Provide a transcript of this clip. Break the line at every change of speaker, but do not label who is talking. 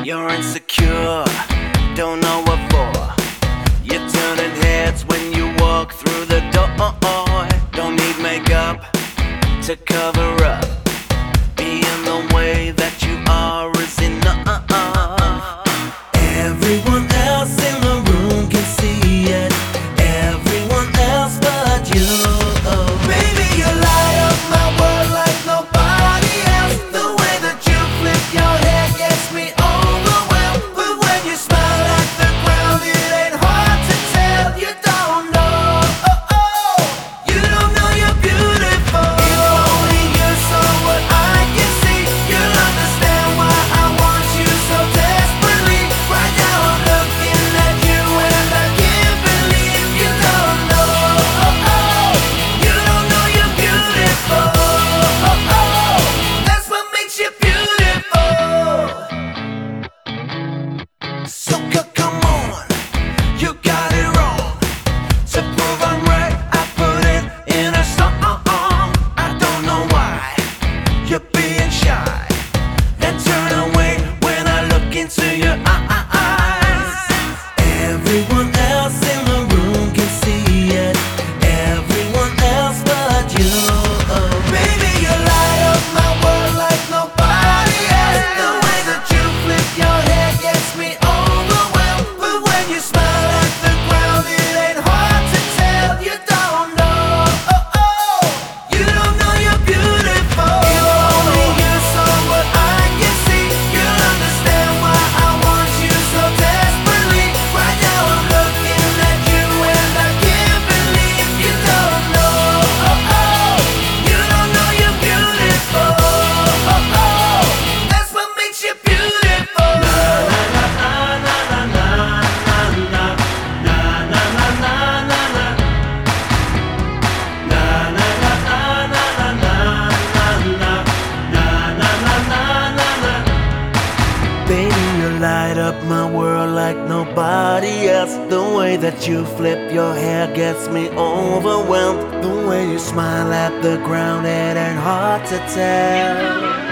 You're insecure, don't know what for. You're turning heads when you walk through the door. Don't need makeup to cover up. Being the way that you are is enough. Everyone else in the room can see it, everyone else but you. Baby, you light up my world like nobody else. The way that you flip your hair gets me overwhelmed. But when you smile at the ground, it ain't hard to tell. You don't know, you don't know you're beautiful. If only you saw what I can see, you'll understand why I want you so desperately. Right now I'm looking at you and I can't believe you don't know. You don't know you're beautiful. That's what makes you beautiful. So come on, you got it wrong. To prove I'm right, I put it in a song. I don't know why you're being shy and turn away when I look into your eyes. Everyone else in the room can see it, everyone else but you. Baby, you light up my world like nobody else. The way that you flip your hair gets me overwhelmed. But when you smile at the ground, it ain't hard to tell. You don't know, you don't know you're beautiful. If only you saw what I can see, you'll understand why I want you so desperately. Right now I'm looking at you and I can't believe you don't know. You don't know you're beautiful. That's what makes you beautiful. Baby, you light up my world like nobody else. The way that you flip your hair gets me overwhelmed. The way you smile at the ground, it ain't hard to tell.